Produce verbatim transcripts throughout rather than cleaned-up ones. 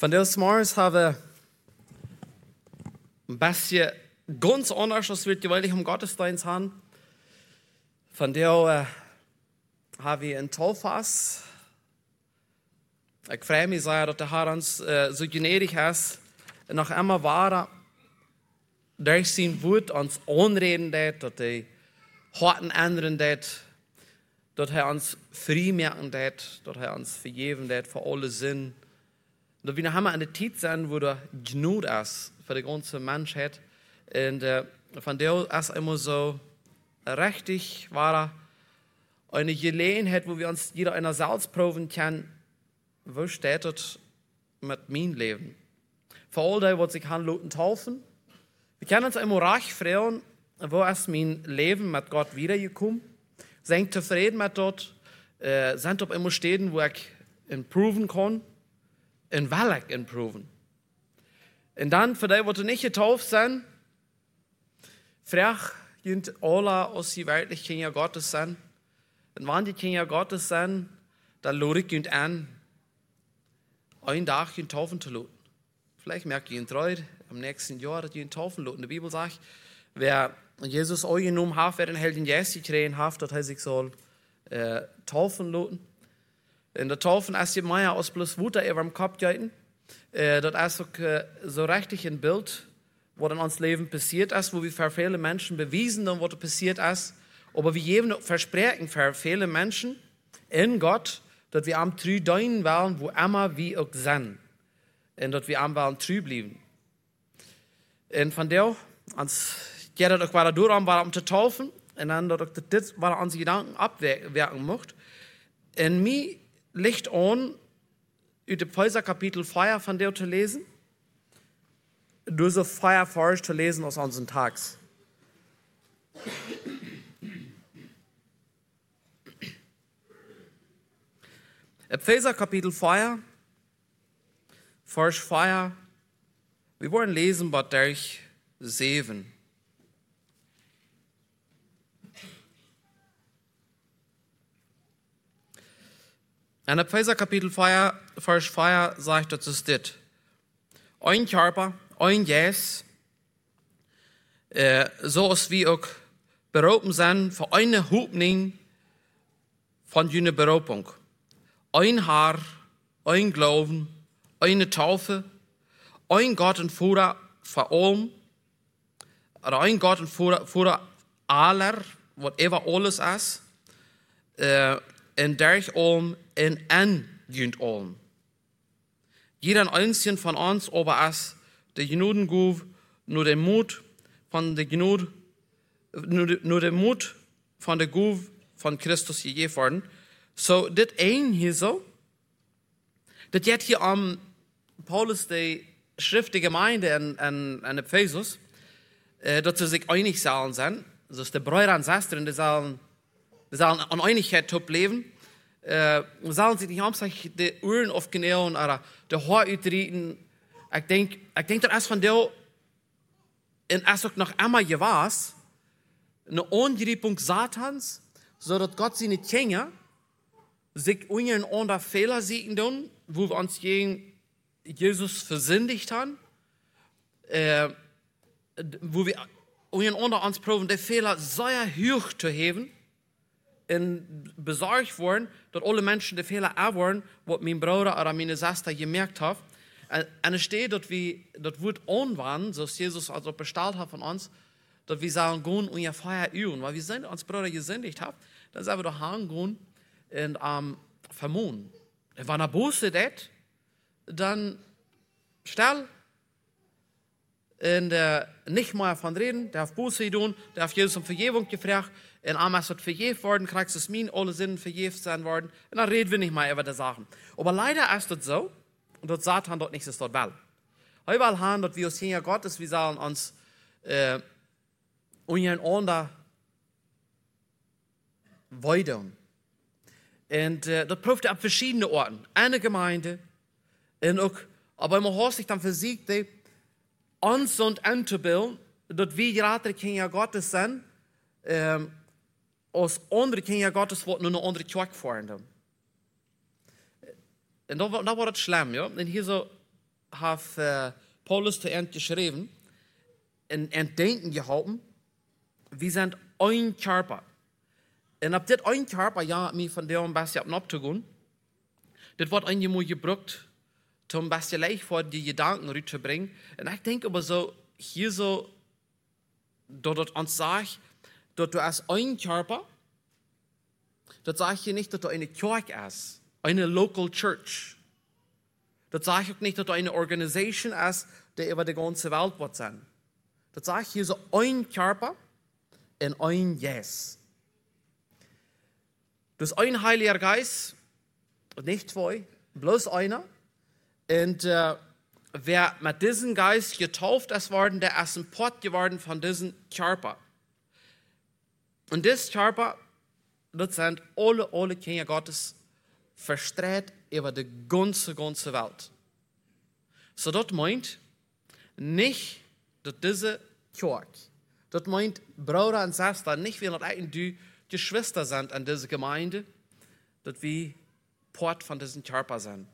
Vandaag morgens hebben we een beetje ganz anders als we het gewöhnlich om Gottesdienst haben. Vandaag uh, hebben we een tolvast. Ik freue mich sehr, dat de Herr ons uh, so gnädig is en nog immer ware durch sein Wort ons aanreden deed, dat hij harten ändern deed, dat hij ons vrij maken deed, dat hij ons vergeven deed voor alle zin. Dat we nog immer in de tijd zijn waar er genoeg is voor de ganze mensheid. En uh, van daar is immer zo richtig ware eine Gelegenheit, wo wir uns jeder einer selbst proben kann, wo steht das mit meinem Leben? Vor all dem, was ich kann lassen taufen. Wir können uns immer recht fragen, wo ist mein Leben mit Gott wiedergekommen? Sind zufrieden mit dort? Äh, sind dort immer Städten, wo ich improven kann? Und will ich improven? Und dann, für die, die nicht getauft sind, frag sind alle aus die wirklich Kinder Gottes sind. Und wenn die Kinder Gottes sind, dann lade ich ihn an, einen Tag ihn taufen zu lassen. Vielleicht merkt ihr ihn treu, am nächsten Jahr, dass ihr ihn taufen lassen. Die Bibel sagt, wer Jesus angenommen hat, wer den Helden Jesus gekriegt hat, dass er sich soll äh, taufen lassen. In der Taufen ist die Meier aus bloß Wutter über dem Kopf gehalten. Äh, das ist auch, äh, so richtig ein Bild, was in uns Leben passiert ist, wo wir für viele Menschen bewiesen haben, was passiert ist. Aber wir geben Versprechen für viele Menschen in Gott, dass wir am treu deinen wollen, wo immer wir auch sind. Und dass wir am wollen treu bleiben. Und von der, als jeder auch weiter durch war, um zu taufen, und dann, dass das war unsere Gedanken abwirken möchte. Und mir liegt an, über das Epheser-Kapitel vier von der zu lesen, durch so vier Vers zu lesen aus unseren Tags. Epheser Kapitel vier, Vers vier. Wir wollen lesen, bei durch sieben. In Epheser Kapitel vier, Vers vier sagt das ist das. Ein Körper, ein Geist, äh, so als wir auch berufen sind für eine Hoffnung von jener Berufung. Ein Haar, ein Glauben, eine Taufe, ein Gott und Vater für allem, oder ein Gott und Vater, Vater aller, whatever alles ist, äh, in durch allem, in angehend allem. Jeder einzelne von uns aber ist der Genoden guf, nur der Mut von der Genod, nur, nur der Mut von der Guf von Christus gegeben worden. So, das ein hier so, das jetzt hier am Paulus, die Schrift der Gemeinde in, in, in Ephesus, äh, dass sie sich einig sollen sein, also die Brüder und Schwestern, die sollen, die sollen an Einigkeit top leben, äh, sollen sich nicht hauptsächlich die Uhren aufgenehmen oder die Haar uitrieten. Ich denke, ich denk, das ist von der, und es auch noch einmal gewas, eine Angriffung Satans, so dass Gott sie nicht kennt, sich unseren anderen Fehler sehen tun, wo wir uns gegen Jesus versündigt haben, äh, wo wir unseren anderen uns proben, die Fehler sehr hoch zu heben, und besorgt worden, dass alle Menschen die Fehler auch wollen, was mein Bruder oder meine Schwester gemerkt haben. Und es steht, dass wir das Wort anwenden, so Jesus also bestellt hat von uns, dass wir sagen, gehen und ihr Feuer üben, weil wir sind uns Brüder gesündigt haben, dann sind wir doch hingehen und ähm, vermohnen. Wenn er böse das, dann stell und äh, nicht mal von reden, darf böse tun, darf Jesus um Vergebung gefragt, und einmal ist das vergeben worden, kriegst du es mir, alle Sinnen vergeben sein worden, und dann reden wir nicht mal über die Sachen. Aber leider ist das so, und dort Satan dort nichts ist dort will. Heute will haben, dass wir als Kinder Gottes, wir sollen uns äh, untereinander weidern. Und äh, das prüft er an verschiedenen Orten. Eine Gemeinde, und auch, aber immer hast sich dann versiegt, uns und anzubilden, dass wir gerade Kinder Gottes sind, ähm, als andere Kinder Gottes, die nur eine andere Kirche fahren. Und da, da war das schlimm, ja. Und hier so hat äh, Paulus zu Ernst geschrieben, in Entdenken gehalten, wir sind ein Körper. Und ab dit ein Körper, ja, mir von der ein bisschen abzugehen, das wird einmal gebraucht, um ein bisschen leicht vor die Gedanken rüberzubringen. Und ich denke aber so, hier so, dass das uns sagt, dass du als ein Körper, das sage ich hier nicht, dass du eine Kirche ist, eine Local Church. Das sage ich auch nicht, dass du eine Organisation ist, die über die ganze Welt wird sein. Das sage ich hier so, ein Körper und ein Yes. Das ist ein Heiliger Geist, nicht zwei, bloß einer. Und äh, wer mit diesem Geist getauft ist worden, der ist ein Port geworden von diesem Körper. Und dieses Körper, das sind alle, alle Kinder Gottes verstreut über die ganze, ganze Welt. So das meint nicht, dass diese Kirche, das meint Brüder und Schwestern, nicht wie noch die Geschwister sind an dieser Gemeinde, dass wir Port von diesem Körper sind.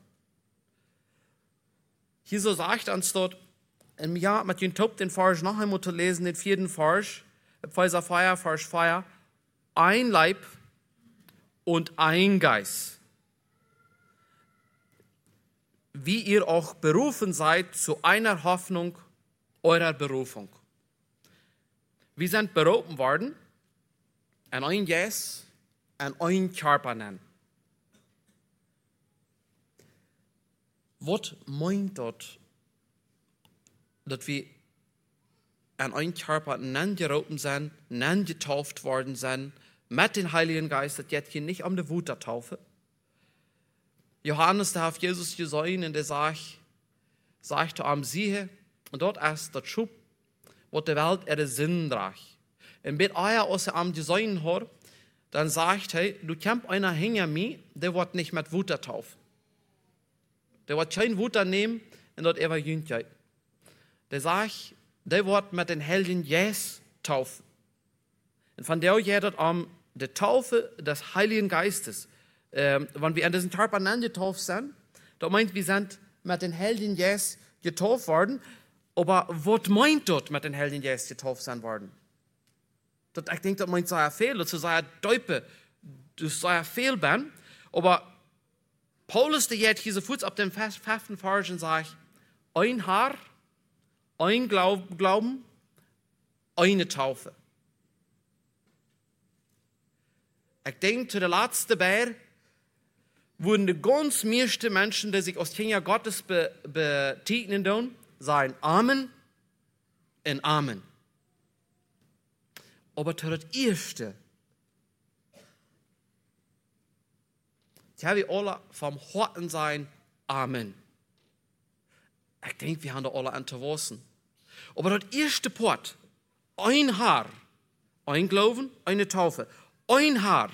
Hier so sagt uns dort, im Jahr mit den Top den Vers noch einmal zu lesen, den vierten Vers, Epheser vier, Vers vier, ein Leib und ein Geist. Wie ihr auch berufen seid zu einer Hoffnung eurer Berufung. Wir sind berufen worden, an ein Yes, an ein Körper nennen. Was meint das, dass wir an ein Körper nennen gerufen sind, nennen getauft worden sind, mit dem Heiligen Geist, das jetzt hier nicht um die Wut der Taufe. Johannes, der hat Jesus gesehen und der sagt, sagte am Siehe, und dort ist das Schub, was der Welt ihre Sinn trägt. Und wenn er aus am gesehen hat, dann sagt er, du kannst einer hinter mir, der wird nicht mit Wut der Taufe. Der wird kein Wut nehmen und dort Evangelium. Der sagt, der wird mit den Heiligen Geist taufen. Und von der her um die Taufe des Heiligen Geistes, ähm, wenn wir an diesen Körper getauft sind, da meint, wir sind mit den Heiligen Geist getauft worden. Aber was meint dort mit den Heiligen Geist getauft sein worden? Das, ich denke, das meint so ein Fehler, das sei ein Deupe, das sei ein Fehler. Aber Paulus, der jetzt hier so kurz ab dem fünften Vers sagt, ein Haar, ein Glauben, eine Taufe. Ich denke, zu der letzten Bär wurden die ganz meisten Menschen, die sich aus Kinder Gottes betiteln tun, sagen Amen und Amen. Aber zu das Erste, ich habe alle vom Horten sein Amen. Ich denke, wir haben da alle unterwissen. Aber das erste Port, ein Haar, ein Glauben, eine Taufe, ein Haar.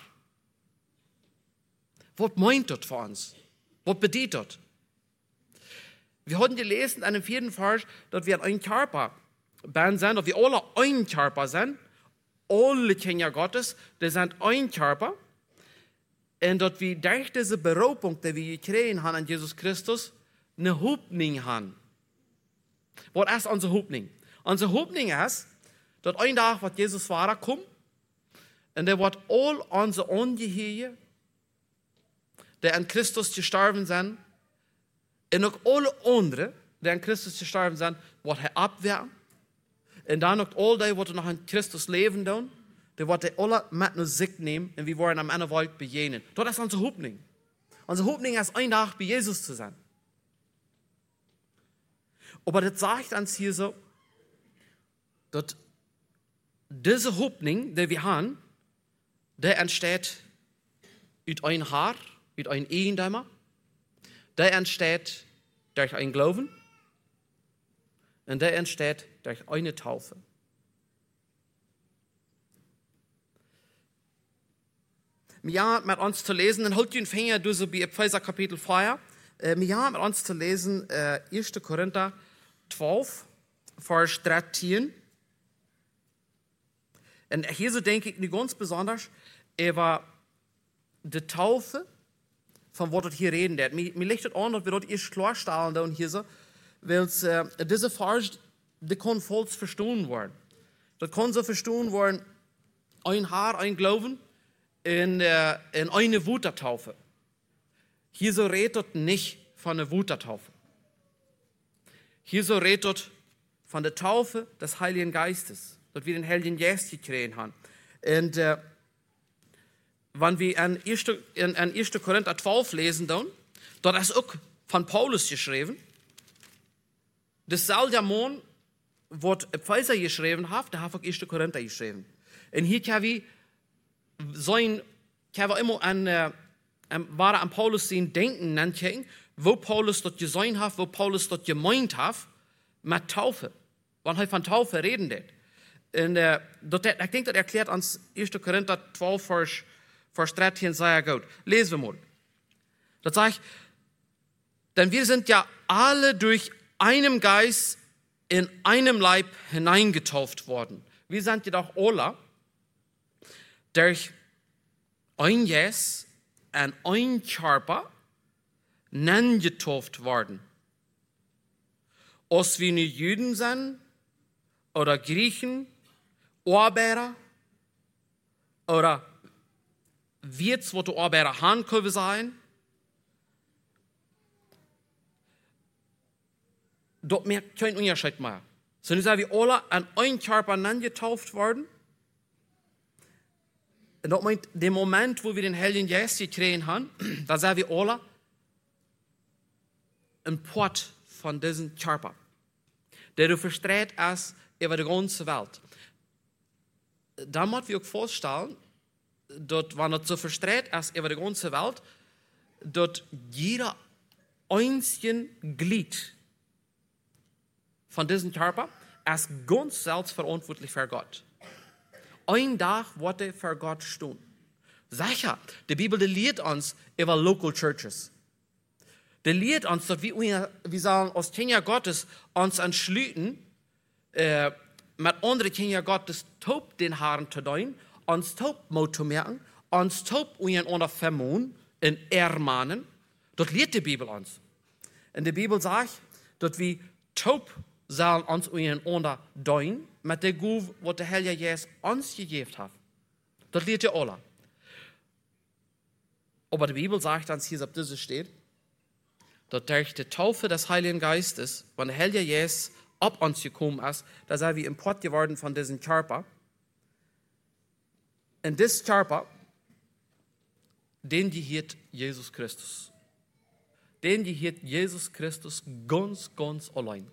Was meint das für uns? Was bedeutet das? Wir haben gelesen in dem vierten Vers, dass wir ein Körper sind, dass wir alle ein Körper sind. Alle Kinder Gottes, die sind ein Körper. Und dass wir durch diese Berufung, die wir gekriegt haben an Jesus Christus, eine Hoffnung haben. Was ist unsere Hoffnung? Unsere Hoffnung ist, dass ein Tag wird Jesus Vater kommen und er wird all unsere Ungeheuer, die an Christus gestorben sind, und auch alle anderen, die an Christus gestorben sind, wird er abwehren. Und dann auch all die, die noch an Christus leben tun, die wird er alle mit nur sich nehmen und wir wollen am Ende Welt begegnen. Das ist unsere Hoffnung. Unsere Hoffnung ist, ein Tag bei Jesus zu sein. Aber das sagt uns hier so, dass diese Hoffnung, die wir haben, die entsteht aus ein Haar, aus ein Ehendämmer, der entsteht durch ein Glauben und der entsteht durch eine Taufe. Wir haben mit uns zu lesen, dann holt den Finger durch so bei Epheser Kapitel vier. Wir haben mit uns zu lesen, äh, erster Korinther zwölf, Vers dreizehn. Und hier so denke ich nicht ganz besonders über die Taufe, von was wir hier reden. Mir, mir liegt es an, dass wir dort erst klarstellen und hier so, weil äh, diese Vers, die kann voll verstanden werden. Das kann so verstanden werden, ein Haar, ein Glauben in, äh, in eine Wutertaufe. Hier so redet nicht von der Wutertaufe. Hier so redet von der Taufe des Heiligen Geistes, dass wir den Heiligen Geist gekriegt haben. Und äh, wenn wir an ersten in, in ersten Korinther zwölf lesen, dann, dort ist auch von Paulus geschrieben, dasselbe Mann, was Epheser geschrieben hat, der hat auch ersten Korinther geschrieben. Und hier kann wir sein, kann wir immer an, äh, an, an Paulus sein Denken nennen, wo Paulus dort gesehen hat, wo Paulus dort gemeint hat, mit Taufe. Wenn er von Taufe reden wird. Und äh, dort, ich denke, das erklärt uns ersten Korinther zwölf, Vers, Vers dreizehn sehr gut. Lesen wir mal. Da sagt, denn wir sind ja alle durch einen Geist in einem Leib hineingetauft worden. Wir sind jedoch alle durch ein Jes und ein Körper getauft worden. Ob wir nicht Juden sind oder Griechen, Arbeiter oder wird's, wo die Arbeiter Handkurve sein, dort mehr kein Unterschied mehr. Sondern sind wir alle an einen Körper getauft worden. Und dort meint, der Moment, wo wir den Heiligen Geist gekriegt haben, da sind wir alle ein Port von diesem Körper, der du verstreut ist über die ganze Welt. Da muss wir auch vorstellen, dass, wenn es so verstreut ist über die ganze Welt, dass jeder einzelne Glied von diesem Körper ist ganz selbst verantwortlich für Gott. Ein Tag wird er für Gott stehen. Sicher, die Bibel die lehrt uns über Local Churches. Die lehrt uns, dass wir, wir sagen, als Kinder Gottes uns entschließen, äh, mit anderen Kindern Gottes taub den Haaren zu tun, uns taub zu merken, uns taub untereinander vermuten und ermahnen. Das lehrt die Bibel uns. Und die Bibel sagt, dass wir taub sollen uns untereinander tun, mit der Gabe, was der Heilige Geist uns gegeben hat. Das lehrt ihr alle. Aber die Bibel sagt uns, hier auf diese steht, dass durch die Taufe des Heiligen Geistes, wenn der Heilige Geist ab uns gekommen ist, da sind wir Import geworden von diesem Körper. Und dieser Körper, den gehört Jesus Christus. Den gehört Jesus Christus ganz, ganz allein.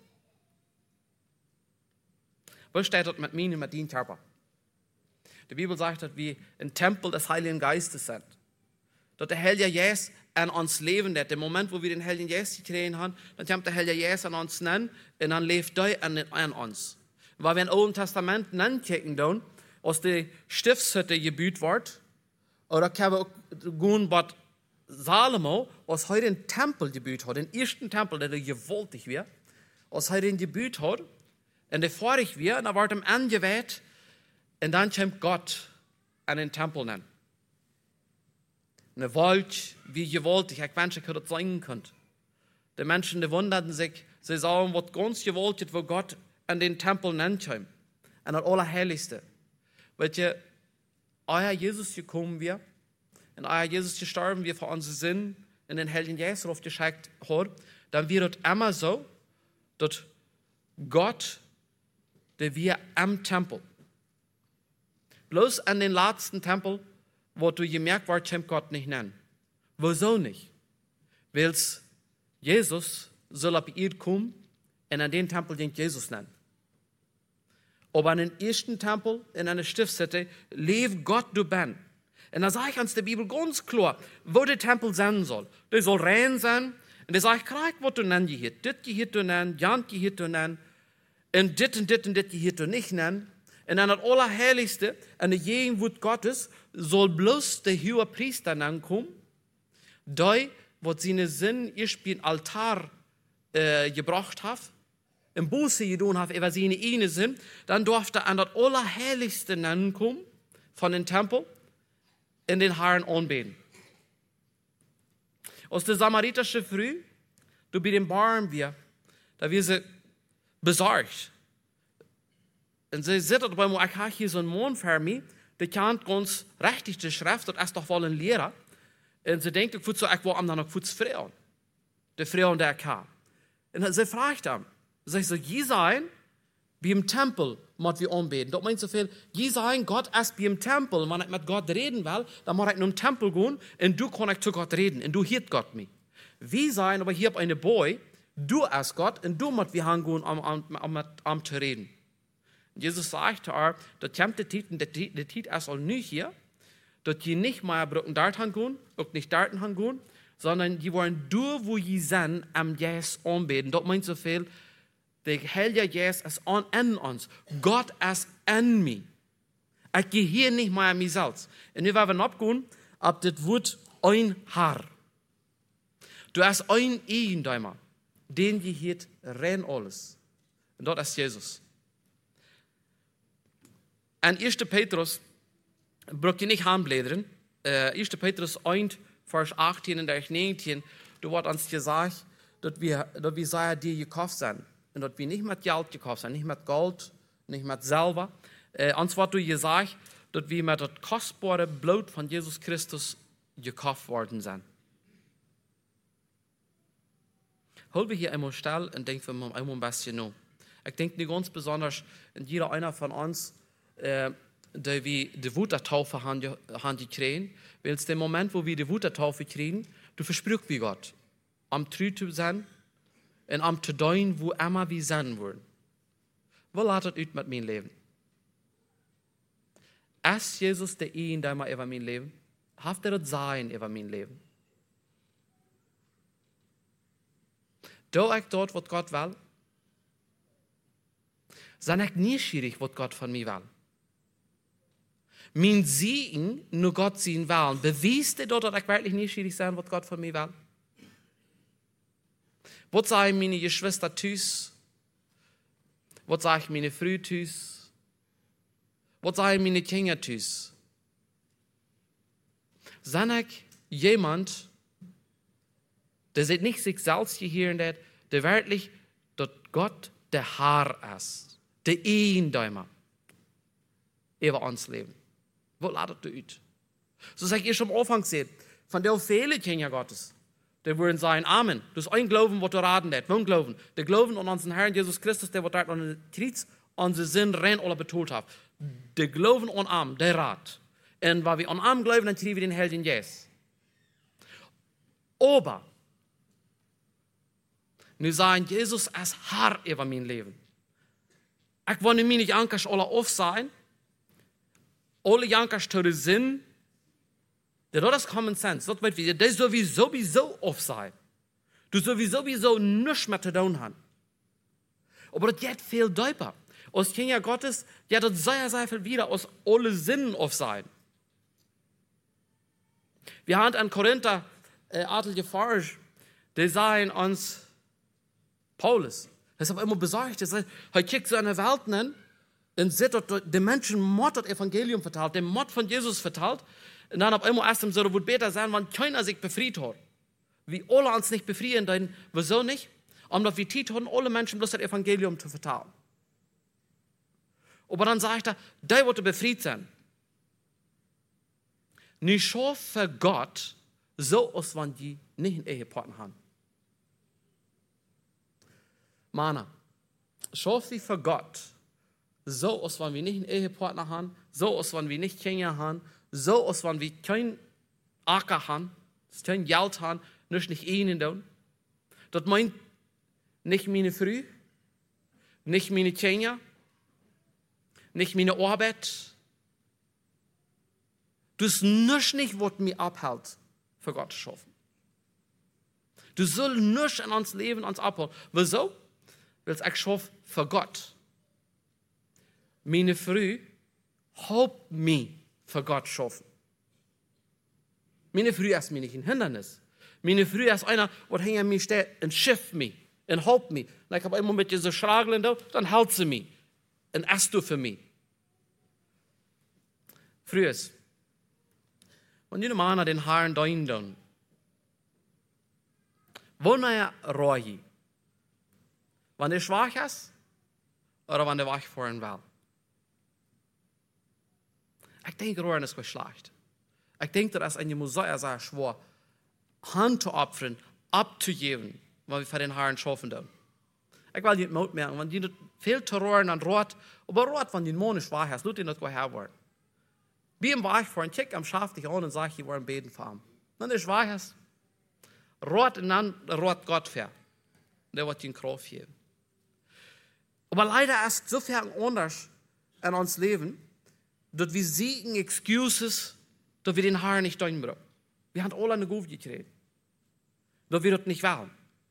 Was steht dort mit mir und mit dem Körper? Die Bibel sagt, dass wir ein Tempel des Heiligen Geistes sind. Dass der Heilige Geist an uns leben wird. Im Moment, wo wir den Heiligen Geist gekriegt haben, dann kommt der Heilige Geist an uns nennen und dann lebt er an, an uns. Weil wir im Alten Testament nachgucken, dann, als die Stiftshütte gebaut wird, oder können wir auch gehen, was Salomo, als heute den Tempel gebaut hat, den ersten Tempel, der gewaltig wird, als er den gebaut hat, und der vorig wird, und er wird ihm angeweiht, und dann kommt Gott an den Tempel nennen. Eine Welt, wie gewaltig, ich wünsche, ich hätte das sagen können. Die Menschen, die wunderten sich, sie sagen, was ganz gewaltig, wo Gott an den Tempel nennt, an das Allerheiligste. Weil ihr, euer Jesus gekommen wir, und euer Jesus gestorben wir für unsere Sinn, in den Heiligen Geist aufgeschickt hat, dann wird es immer so, dass Gott, der wir am Tempel, bloß an den letzten Tempel, wo du gemerkt hast, kommt Gott nicht nennen. Wieso nicht? Weil Jesus soll ab ihr kommen und an den Tempel den Jesus nennen. Aber an den ersten Tempel, in einer Stiftshütte, lebt Gott du ben. Und da sage ich uns der Bibel ganz klar, wo der Tempel sein soll. Der soll rein sein. Und da sage ich, krieg, was du nennen gehört. Das gehört du nennen, Jan gehört du nennen. Und dit und dit und dit gehört du nicht nennen. Und an das Allerheiligste, an der Gegenwart Gottes, soll bloß der hohe Priester kommen, der, was seine Sinn erst den Altar äh, gebracht hat, im Buße getan hat, über seine eigene Sinn, dann durfte er an das Allerheiligste kommen, von dem Tempel, in den Herrn anbeten. Aus der samaritische Früh, du bei dem Baum wir, Da wir sie besorgt. Und sie zitten bij me, ik heb hier zo'n man voor mij, die kent ons richtig de schrift, dat is toch wel een leraar. En ze denkt, ik zo, ik wil hem dan ook voets vrouwen. De vrouwen die ik heb. En ze vraagt hem, ze zegt, je zijn bij een tempel, moet we aanbeden. Dat meint zoveel, je zijn, God is bij een tempel, wanneer ik met God reden wil, dan moet ik naar een tempel gaan, en du kan ik zu God reden, en du hiert God mij. We zijn aber hier op een boy, du is God, en du moet we gaan gaan om, om, om met hem te reden. Jesus sagt haar, dat komt de tijd, de, de tijd is al nu hier, dat je niet meer broeken daar gaan gaan, ook niet daar gaan gaan, sondern je worden door wo je zijn am Jezus aanbeden. Dat meint zoveel, de Heilige Jezus is aan in ons. God is in mij. Ik gehe hier niet meer aan mezelf. En nu werden we opgaan op dit woord een haar. Du hast een eigendom, den je heet rein alles. En dat is Jezus. En eerste Petrus, bruk je niet aanbladeren. Uh, eerste Petrus een, vers achttien en negentien, da wordt ons gezegd dat we, dat we zeggen die gekauft zijn. En dat we niet met geld gekauft zijn, niet met gold, niet met zilver. Uh, ons wordt gezegd dat we met het kostbare bloed van Jezus Christus gekauft worden zijn. Hol we hier eenmaal stil en denken we eenmaal een beetje na. Ik denk nu ganz besonders in jeder einer von uns, Uh, dat we de Wuttertaufe haben gekregen. Weil es der Moment, wo wir die Wuttertaufe kriegen, du versprichst wie Gott, am treu zu sein und am zu tun, wo immer wir sein wollen. Wo laat het uit met mijn leven? Ist Jesus der een der mal über mein Leben? Haft er das sein über mein Leben? Doe ich dort, was Gott will? Zijn ich nieuwsgierig, was Gott von mir will? Mein Segen, nur Gott sehen will, beweist er dort, dass ich wirklich neugierig sein, was Gott von mir will? Was sagen meine Geschwister tüß? Was sagen meine Frau tüß? Was sagen meine Kinder tüß? Sind ich jemand, der sich nicht sich selbst gehören hat, der wirklich, dass Gott der Herr ist, der Eigendäumer über uns Leben? Wo ladet du uit? So sag ich schon am Anfang gesehen, von der viele Kinder Gottes, die würden sagen, Amen. Das ist ein Glauben, was du raten hat. Warum Glauben? Der Glauben an unseren Herrn Jesus Christus, der wird dort an den Kreuz unsere Sinn rein alle betont hat. Der Glauben an Arm, der Rat. Und weil wir an Arm glauben, dann kriegen wir den Helden Jesus. Aber, nu sagen, Jesus ist Herr über mein Leben. Ich will mir nicht ankers alle auf sein, alle jankers te de zin, dat is common sense. Dat weet je, dat is sowieso sowieso auf sein. Du sowieso sowieso nichts mehr zu tun haben. Aber das geht viel tiefer. Als Kinder Gottes, ja, das sehr, sehr viel wieder aus alle Sinnen auf sein. Wir haben an Korinther äh, Artel geforscht, die sagen uns, Paulus, das ist aber immer besorgt, er sagt, er kriegt so eine Welt nennen, und sieht, dass die Menschen Mord das Evangelium verteilt, den Mord von Jesus verteilt, und dann auf einmal erst im so, wird besser sein, wenn keiner sich befreit hat. Wie alle uns nicht befrieden, dann wieso nicht? Omdat wir Zeit haben, alle Menschen bloß das Evangelium zu verteilen. Aber dann sagt er, die wird befreit sein. Nicht schon für Gott, so als wenn die nicht einen Ehepartner haben. Mana, schon wie für Gott, so als wenn wir nicht einen Ehepartner haben, so als wenn wir nicht Kinder haben, so als wenn wir kein Acker haben, kein Geld haben, nicht nicht ihnen tun. Das meint nicht meine Früh, nicht meine Kinder, nicht meine Arbeit. Das ist nicht, was mich abhält, für Gott zu schaffen. Du sollst nicht in uns Leben uns abhalten. Wieso? Weil ich schaffe für Gott. Meine Früh hat mich für Gott schaffen. Meine Früh ist mir nicht ein Hindernis. Meine Früh ist einer, der hinter mir steht und schifft mich und hält mich. Und ich habe immer mit dieser Schrageln da, dann hält sie mich und esst du für mich. Früh ist, wenn die Männer den Herrn dienen, wo er reich, Wann du schwach ist oder wann du wach fahren will. Ich denke, Rohren ist schlecht. Ich denke, dass eine Mosiah sehr schwer, Hand zu opfern, abzugeben, weil wir für den Herrn schaffen dürfen. Ich will nicht Mut merken, wenn die viel zu rohren an Rot, aber Rot, wenn die Mond schwach ist, tut die nicht woher wollen. Wie im Weich vor, check am Schaf dich an und sag, ich wollen beten fahren. Wenn du schwach ist, Rot und dann Rot Gott fährt. Der wird den Kraft geben. Aber leider ist so viel anders in uns Leben, dass wir siegen Excuses, dass wir den Herrn nicht durchbringen. Wir haben alle eine Gute gekriegt. Dass wir das nicht wollen.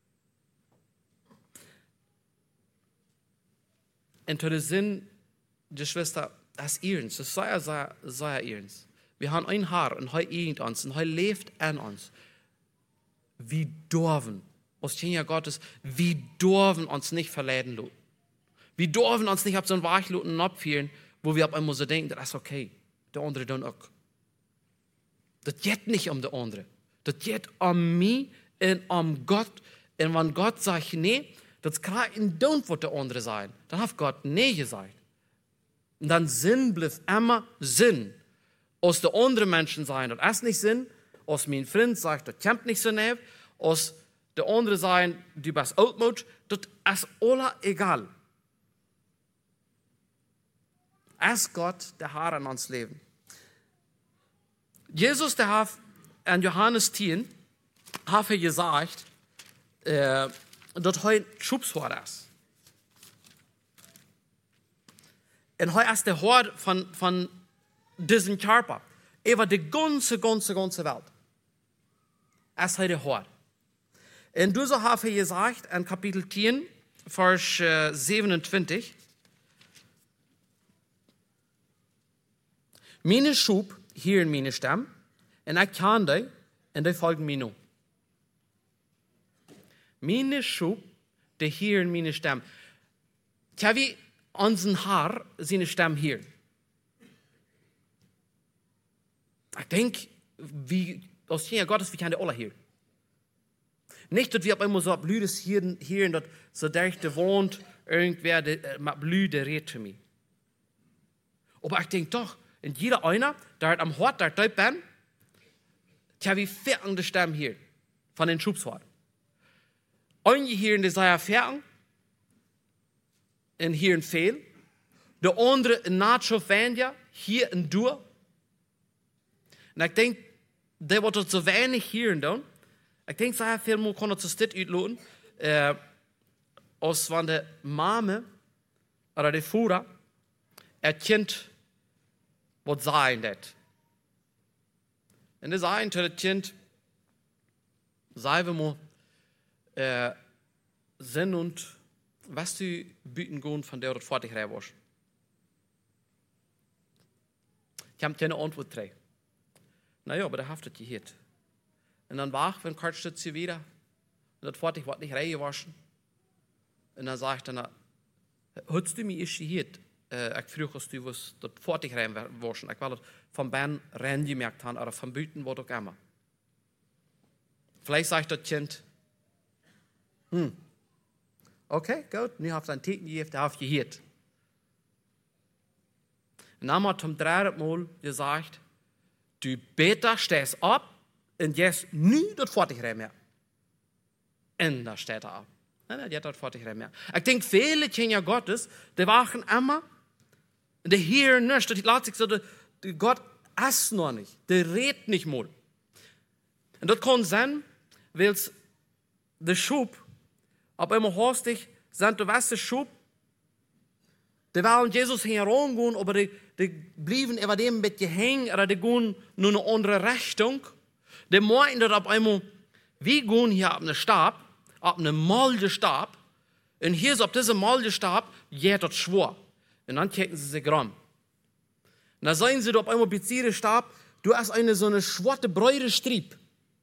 Und zu der Sinn, die Schwester, das ist ihrs. Das ist sehr, sehr, sehr ihrs. Wir haben ein Haar und er irgend uns und er lebt an uns. Wir dürfen, aus Kinder Gottes, wir dürfen uns nicht verleiten lassen. Wir dürfen uns nicht auf so einen Wachluten abfielen, wo wir auf einmal so denken, das ist okay, der andere dann auch. Das geht nicht um der andere. Das geht um mich und um Gott. Und wenn Gott sagt, nee, das kann in don't wird der andere sein, dann hat Gott nee gesagt. Und dann Sinn bleibt immer Sinn. Aus der anderen Menschen sein, das ist nicht Sinn. Aus mein Freund sagt, das kommt nicht so näher. Aus der andere sein, du bist altmut, das ist alles egal. Es Gott, der Herr in uns Leben. Jesus, der hat in Johannes zehn, hat er gesagt, äh, dass heute Schubswort ist. Und heute ist der Hort von, von diesem Körper. Über die ganze, ganze, ganze Welt. Es ist heute der Hort. Und du so hat er gesagt, in Kapitel zehn, Vers äh, siebenundzwanzig, meine Schub hören meine Stimme, und ich kann die, und die folgen mir nur. Meine Schub, die hören meine Stimme. Tja, wie unseren Haar seine Stimme hören. Ich denke, wie aus Kinder Gottes, wie kann der alle hören? Nicht, dass wir immer so Blüdes hören, hören, dass so dicht wohnt, irgendwer mit Blüde redet zu mir. Aber ich denke doch, und jeder einer, der am Hort, der dort bin, tja, wie fährende Stimme hier, von den Schubshort. Einige hier in der Seite fähren, und hier in Fehl. Der andere in Nacho-Fania, hier in Dur. Und ich denke, der wird so wenig hier tun. Ich denke, sehr viel mehr kann das nicht uitloten, äh, als wenn der Mame oder der Vater erkennt, was sein wird. Und das sagen zu dem Kind, sei wir mal, äh, Sinn und was du bieten gehen, von der du fertig rein warst. Ich habe keine Antwort drauf. Naja, aber der haftet gehört. Und dann wach, wenn kurz steht sie wieder, und das fertig wird nicht reingewaschen. Und dann sagt er, hast du mich ist gehört? Äh, ich frage, dass du was das fertig reinwaschen. Ich will das vom Bein reingemerkt haben, oder vom Büten, wo du immer. Vielleicht sagt das Kind, hm, okay, gut, nu habt ein Teten gegeben, der habt gehört. Und dann hat er zum dritten Mal gesagt, du Beter stehst ab und jetzt nie das fertig rein mehr. Und da steht er ab. Und jetzt das fertig rein mehr. Ich denke, viele Kinder Gottes, die wachen immer, die hören nicht, die lassen sich so, die Gott ist noch nicht, der redet nicht mal. Und das kann sein, weil es der Schub, aber immer hastig, sind du weißt, der Schub, die wollen Jesus herangehen, aber die, die blieben über dem Bett hängen, oder die gehen nur in eine andere Richtung. Die meinen, dass auf einmal, wir gehen hier auf einen Stab, auf einen Maulstab, und hier ist auf diesem Maulstab, geht das schwor. Und dann kicken sie sich ran. Und dann sagen sie, auf einmal mit ihrem Stab, du hast eine so eine schwarze breite Strieb.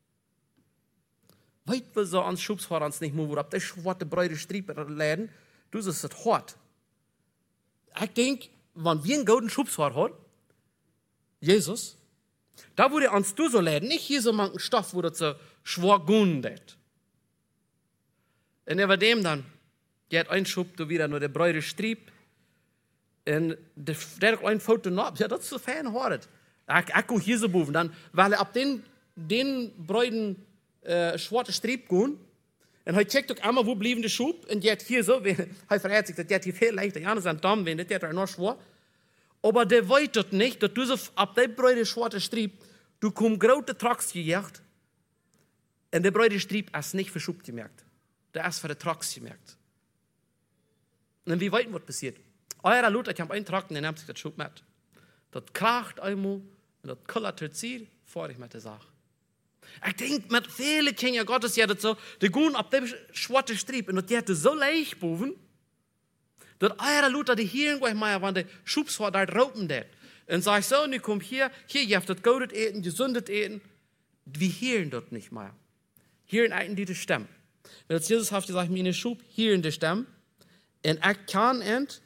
Weißt du, so ans Schubsfahr ans nicht mehr, wo ab der schwarze breite Strieb läden, du sagst, das hart. Ich denke, wenn wir einen guten Schubsfahr haben, Jesus, da würde ans du so läden, nicht hier so manchen Stoff, wo das so schwar gundet. Und über dem dann, Je hat een schub, du wieder nur der bruide striep. En de derde klein foto op. Ja, dat is zo fijn hoort. Ik, ik kon hier zo boven. Dan, weil er op den, den bruiden uh, zwarte striep kon. En hij checkt ook allemaal, wo blijven de schub. En je hebt hier zo, hij verhält sich, dat je hier veel leichter aan zijn dam, wenn dat er nog schwar. Aber der weet het niet, dat du zo op die bruide zwarte striep, du kom grote traks gejaagd. En de bruide striep is niet voor schub gemerkt. Der ist voor de traks gemerkt. En wie weet wat passiert. Euer Luther, ich habe einen Trakten, der nimmt sich das Schub mit. Das kracht einmal und das kullert het ziel, vor ich mit der Sache. Ich denke, mit vielen Kindern Gottes, ja, das so, die gehen auf dem schwarzen Strieb und das geht so leicht boven, dass euer Luther, die hier irgendwo mal, wenn der Schubswart da raupen det. Und sagt so, und ich komm hier, hier, ihr habt das Godet eten, gesündet eten. Wir hören das nicht mehr. Hören eigentlich die Stimme. Wenn jetzt Jesus hat gesagt, meine Schub, hören die Stimme. Und ich kann ent,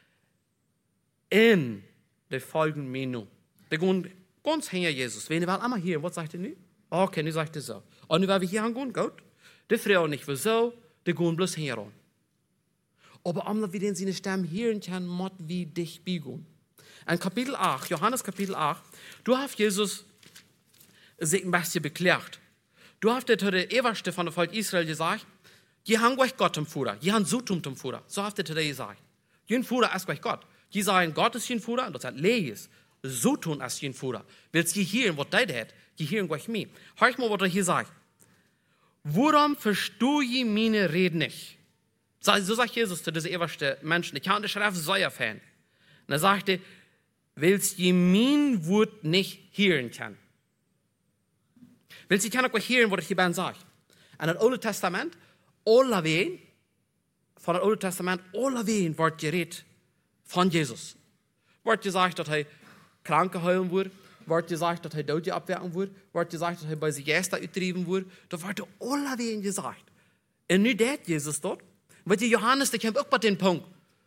in de folgen mir nu. De gaan ganz hinter Jesus. Wenn ihr wel allemaal hier, was sagt ihr nu? Okay, nu sagt ihr so. Und nu, weil wir hier hingehen, gut. De Frau nicht für so, de gaan bloß hinter. Aber omdat wir den seine Stimme hören können, muss wir dich biegen. In Kapitel acht, Johannes Kapitel acht, du hast Jesus sich ein bisschen beklärt. Du hast der Ewerste von der Volk Israel gesagt, die haben euch Gott im Fuder, die haben Zutum im Fuder. So hat der gesagt. Jeden Fuder ist euch Gott. Die sagen, Gott ist je Fuder, und das hat Lees. So tun als je Fuder. Willst du hören, was der hat? Die hören gleich mir. Hör mal, was er hier sagt. Warum verstehe ich meine Rede nicht? So sagt Jesus zu diesen ersten Menschen. Ich habe die Schrift sehr Fan. Und er sagte, willst du mein Wort nicht hören können? Willst du kann auch hören, was ich hier ben sage? In het Oude Testament, alle ween, von het Oude Testament, alle ween wordt geredet von Jesus. Wordt gesagt, dass er Kranke heilen wurde, wordt gesagt, dass er Tote abwerken wurde, wordt gesagt, dass er bei sich Geister uitgetrieben wurde. Da wurde alle ween gesagt. Und nu deed Jesus dort. Weil die Johannes, der kommt auch bei den Punkt.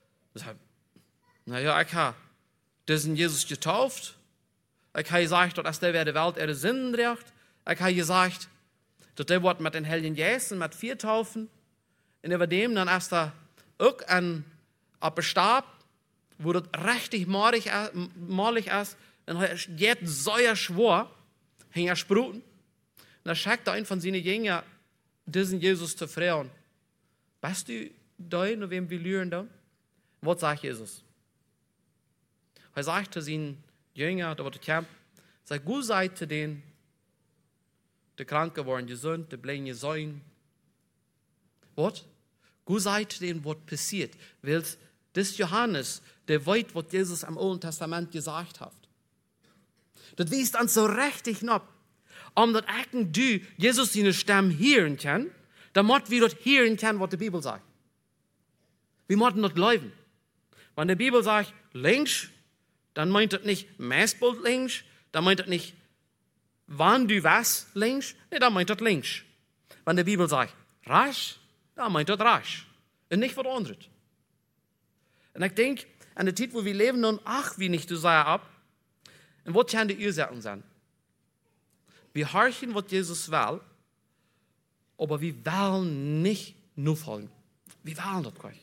Naja, ich habe diesen Jesus getauft. Ich habe gesagt, dass der der Welt ihre Sünden trägt. Ich habe gesagt, dass der wird mit den Heiligen Geisten, mit vier Taufen. Und über dem dann erst da auch ein Bestab, wo das richtig malig ist. Und er geht so schwor, hing er spruten. Und da schickt er einen von seinen Jüngern, diesen Jesus zu fragen. Bist du da, und wem wir lüren da? Was sagt Jesus? Er sagt zu seinen Jüngern, da wird er kämpfen, sagt, gut seid zu denen, die Kranke waren gesund, die Blinde sein. Was? Gut seid zu denen, was passiert. Weil das Johannes, der weiß, was Jesus am Alten Testament gesagt hat. Das wies dann so richtig noch. Um das Ecken du Jesus seine Stimme hören kann, damit wir dort hören können, was die Bibel sagt. Wir müssen dort glauben. Wenn die Bibel sagt, links, dann meint das nicht Messbild links, dann meint das nicht, wann du was links, nee, dann meint das links. Wenn die Bibel sagt, rasch, dann meint das rasch. Und nicht was anderes. Und ich denke, an der Zeit, wo wir leben, nun, ach, wie nicht du sei ab, und was kann die Ursachen sein? Wir horchen, was Jesus will, aber wir wollen nicht nur folgen. Wir wollen das gleich.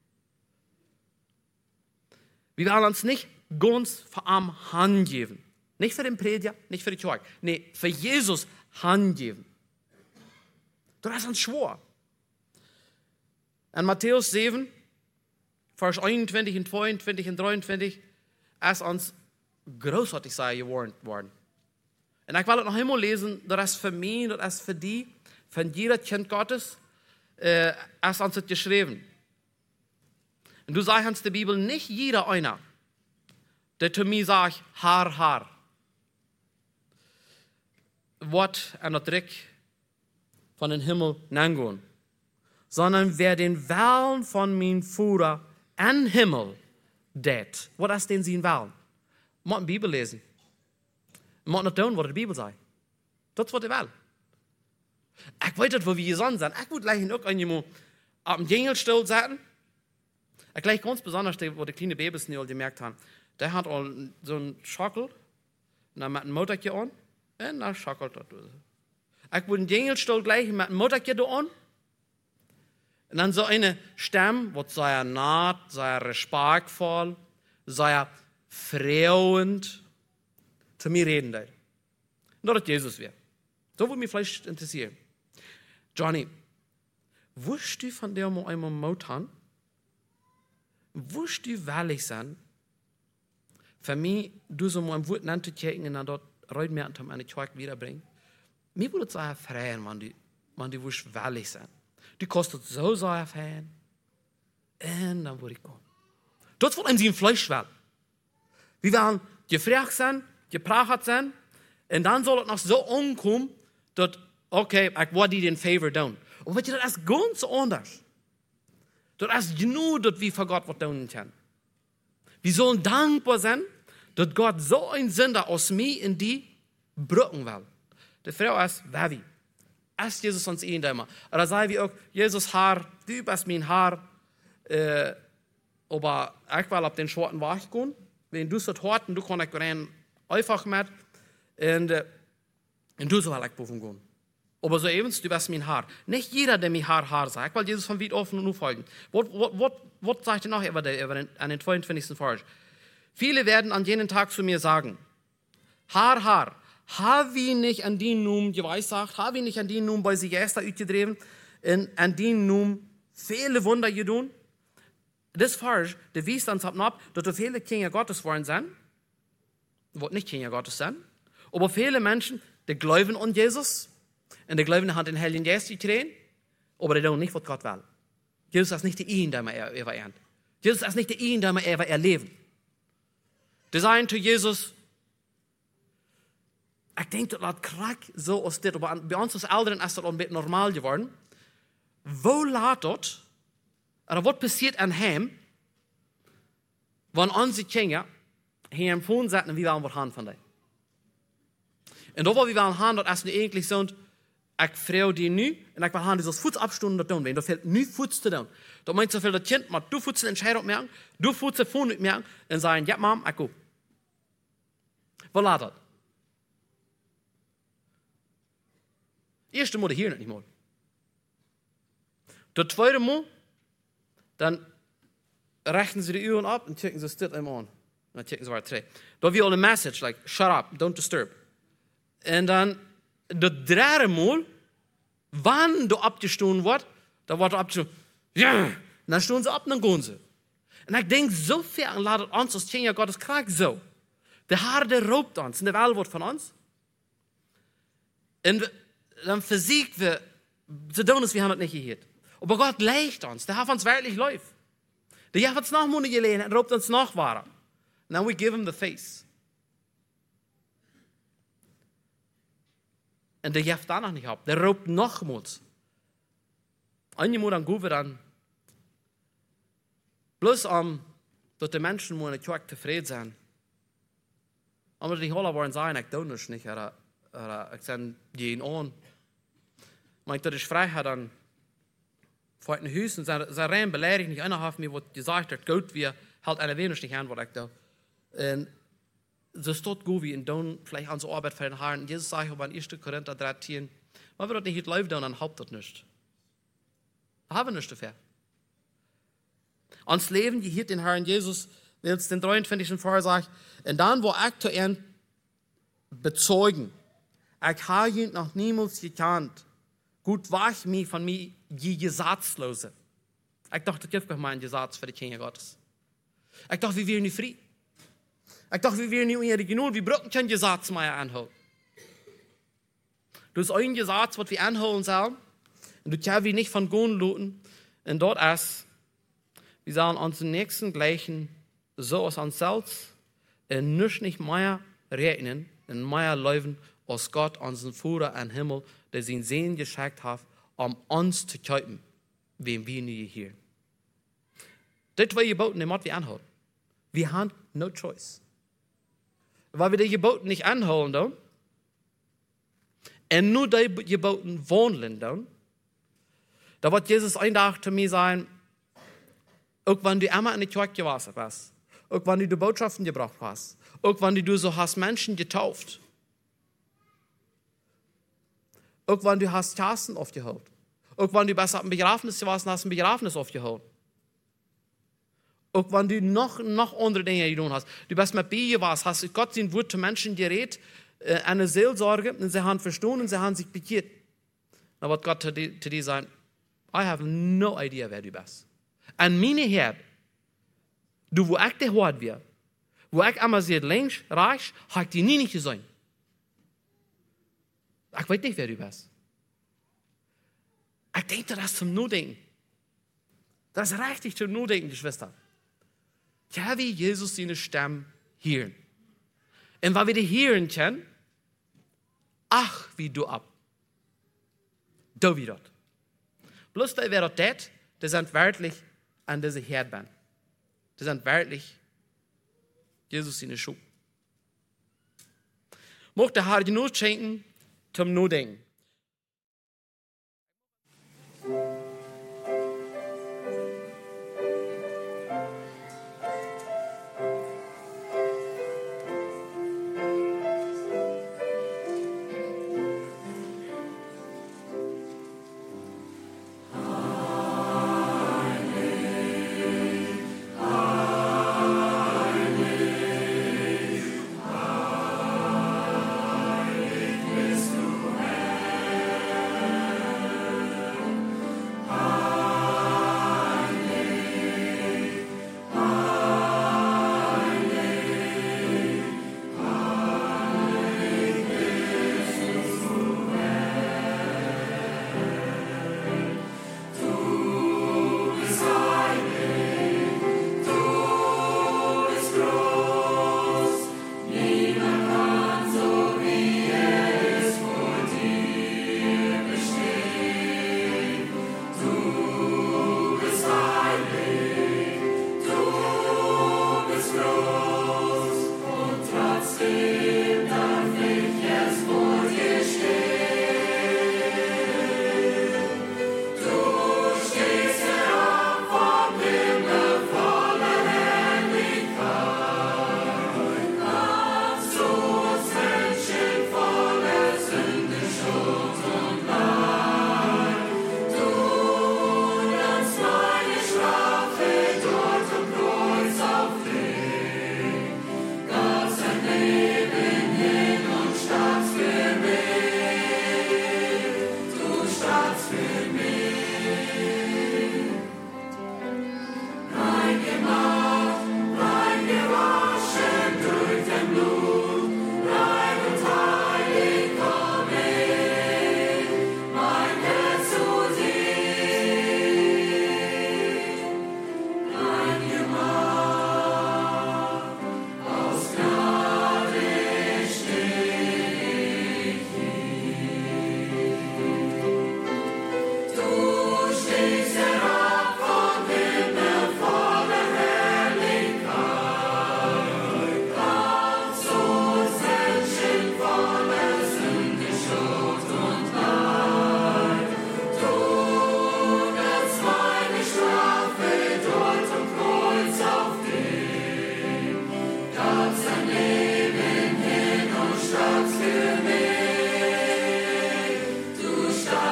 Wir wollen uns nicht ganz für am Hand geben. Nicht für den Prediger, nicht für die Kirche. Nee, für Jesus Hand geben. Das ist uns schwor. In Matthäus sieben, Vers einundzwanzig und zweiundzwanzig und dreiundzwanzig, ist uns großartig sei geworden worden. Und ich will das noch einmal lesen, das ist für mich, das ist für die, von jeder Kind Gottes, äh, ist uns das geschrieben. Und du sagst uns die Bibel, nicht jeder einer, der zu mir sagt, Haar, Haar, wird an der Dreck von den Himmel nangehen, sondern wer den Willen von meinem Vater an Himmel tät. Was ist denn sein Willen? Man muss die Bibel lesen. Man muss nicht tun, was die Bibel sagt. Das ist, was er will. Ich weiß nicht, wo wir gesandt sind. Ich würde gleich auch irgendjemand auf dem Jingelstuhl sitzen. Ich gleich ganz besonders, wo die kleinen Babys nicht gemerkt haben. Der hat auch so einen Schockel, und dann mit einem Motorchen an, und dann schockelt er. Ich würde den Jingelstuhl gleich mit einem Motorchen an, und Und dann so eine Stimme, wird sehr naht, sehr respektvoll, sehr freuend zu mir reden. Und das ist Jesus wäre. So würde mich vielleicht interessieren. Johnny, wusstest du von dem einmal Mut haben? Wusstest du ehrlich sein? Für mich, du so mal ein Wort nannte checken und dann dort rein mehr und eine Zeug wiederbringen. Mir würde es sehr freuen, wenn du, wenn du wusstest ehrlich sein. Du kostet so sehr fein. Und dann würde ich kommen. Dort wird einem sie ein Fleisch werden. Wir werden gefragt sein, geprachert sein, und dann soll es noch so umkommen, dass, okay, ich wollte dir den Favor tun. Und weißt du, das ist ganz anders. Das ist genug, dass wir für Gott was tun können. Wir sollen dankbar sein, dass Gott so ein Sünder aus mir in die brücken will. Die Frau ist, wer wie? Ist Jesus uns ihn immer? Oder sagen wir auch, Jesus Haar, du bist mein Haar, äh, aber ich will auf den schwarzen Weg gehen. Wenn du so hart und du kannst rein einfach mit, und, äh, und du sollst ich berufen gehen. Aber so eben, du bist mein Haar. Nicht jeder, der mein Haar, Haar sagt, weil Jesus von weit offen und nur folgen. Was sagt er noch über den, über den, an den zweiundfünfzigsten Vers? Viele werden an jenem Tag zu mir sagen, Haar, Haar, habe ich nicht an die Num geweissagt, habe ich nicht an die Num bei sich Geister ausgedreven, und an die Num viele Wunder getan? Das Vers, der wies uns ab, dass viele Kinder Gottes wollen sein, wird nicht Kinder Gottes sein, aber viele Menschen, die glauben an Jesus, und die glauben, hat den Heiligen Geist gekriegt, aber die tun nicht, was Gott will. Jesus ist nicht der ihn, der wir ehren. Jesus ist nicht der ihn, der wir erleben. Die sagen zu Jesus, ich denke, das krank so aus dit, aber bei uns als Eltern ist das ein bisschen normal geworden. Wo laat das, oder was passiert an ihm, wenn unsere Kinder hier im Phone sitzen und wir wollen was haben von denen? Und da, wo wir wollen haben, das ist eigentlich so, ich freue dich nu, und ich will haben dieses Fuß abstunden und tun, wenn du fehlt nu Fuß zu tun. Da meint so viel, das Kind, man, du Fuß eine Entscheidung merken, du Fuß eine Phone merken, und sagen, ja, Mom, ich go. Wo laat das? Erste Mal hier nicht mal. Das zweite Mal, dann rechnen sie die Uhren ab und checken sie das einmal an. Dann checken sie weiter drei. Da wir eine Message, like, shut up, don't disturb. Und dann, das dritte Mal, wann du abgestohlen wird, da wird abgestohlen, ja, und dann stehen sie ab und dann gehen sie. Und ich denke, so viel ladet uns als Kinder Gottes krank so. Der Herr, der raubt uns, und der Welt wird von uns. Und dann versiegt wir, zu tun, dass wir haben das nicht gehört. Aber Gott leicht uns, der hat uns wirklich läuft. Der hat uns noch mal gelehnt und raubt uns noch weiter. Now we give him the face. Und der gibt da noch nicht ab, der raubt nochmals. Einmal dann gehen wir dann, bloß um, dass die Menschen mal nicht zufrieden sind. Aber die Holler wollen sagen, ich tue das nicht, oder, oder ich sage, gehen an. Meint, dass ich Freiheit dann vor den Hüsen, sei rein beleidigt, nicht einer hat mir, was gesagt hat, gut, wir halt eine wenig nicht an, was ich da. Und so steht gut wie in Don, vielleicht an so Arbeit für den Herrn. Jesus sagt aber in ersten Korinther dreizehn, wenn wir das nicht läuft, dann habt das nicht. Wir haben nichts dafür. Ans Leben, die hier den Herrn Jesus, wie uns den dreiundfünfzigsten Vers sagt, und dann, wo ich zu ihren bezeugen, ich habe ihn noch niemals gekannt, gut war ich mir von mir je Gesatzlose. Ich dachte, das gibt mal einen Gesetz für die Kinder Gottes. Ich dachte, wir wären nicht frei. Ich dachte, wir wären nicht mehr genug, wir brauchen kein Gesetz mehr anholen. Das ist ein Gesetz, was wir anholen sollen, und du kannst wir nicht von Gott looten, und dort ist, wir sollen unseren Nächsten gleichen, so aus uns selbst, und nicht nicht mehr rechnen, und mehr leben, als Gott unseren Vater im Himmel, der sein Sehen geschickt hat, um uns zu kaufen, wem wir nicht hier. Das war geboten, dem wir anholen. Wir haben no choice. Weil wir die Geboten nicht anholen, dann, und nur die Geboten wohnen, dann, da wird Jesus ein Tag zu mir sagen, auch wenn du einmal in die Kirche gewesen bist, auch wenn du die Botschaften gebracht hast, auch wenn du so hast Menschen getauft, auch wenn du hast Tassen aufgeholt, Auch wenn du besser ein Begrafnis warst, hast du ein Begrafnis aufgehauen. Auch wenn du noch, noch andere Dinge getan hast. Du bist mit Bier warst, hast Gott sein Wort zu Menschen geredet, äh, eine Seelsorge, und sie haben verstanden und sie haben sich bekehrt. Dann wird Gott zu dir sagen, I have no idea, wer du bist. Und meine Herr, du, wo ich dir hört wir, wo ich einmal sehr links, rechts, habe ich dir nie nicht gesehen. Ich weiß nicht, wer du bist. Ich denke, das ist zum Nachdenken. Das ist richtig zum Nachdenken, Geschwister. Ja, wie Jesus seine Stimme hören. Und weil wir die hören können, ach, wie du ab. Du wie dort. Bloß weil wir dort das, das sind wirklich an diese Herdbahn. Das sind wirklich Jesus seine Schuhe. Mocht der Herr dir nur schenken, zum Nachdenken.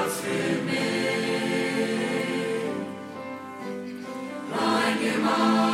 Immer